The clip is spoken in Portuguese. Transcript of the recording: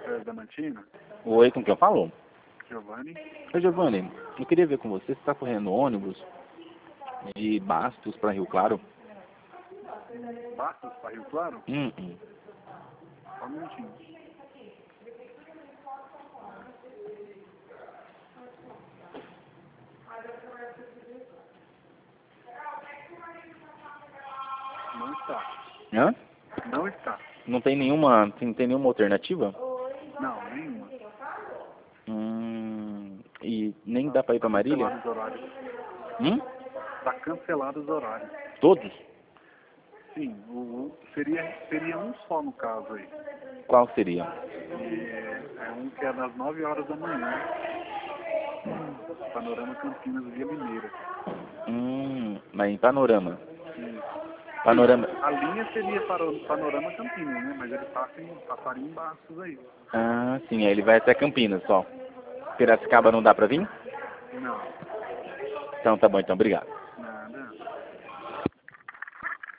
Café Damantina. Oi, com quem eu falo? Giovanni. Oi, Giovanni, eu queria ver com você se está correndo ônibus de Bastos para Rio Claro. Bastos para Rio Claro? Só um minutinho. Não está. Hã? Não está. Não tem nenhuma alternativa? Não, nenhuma. E nem dá para ir para Marília? Cancelados os horários. Tá Cancelados os horários. Todos? Sim, seria um só no caso aí. Qual seria? É um que é das 9 horas da manhã. Panorama Campinas Via Mineira. Mas em Panorama. Sim. Panorama. A linha seria para o Panorama Campinas, né? Mas ele passaria em Bastos aí. Ah, sim, aí ele vai até Campinas só. Piracicaba não dá para vir? Não. Então tá bom, então, obrigado.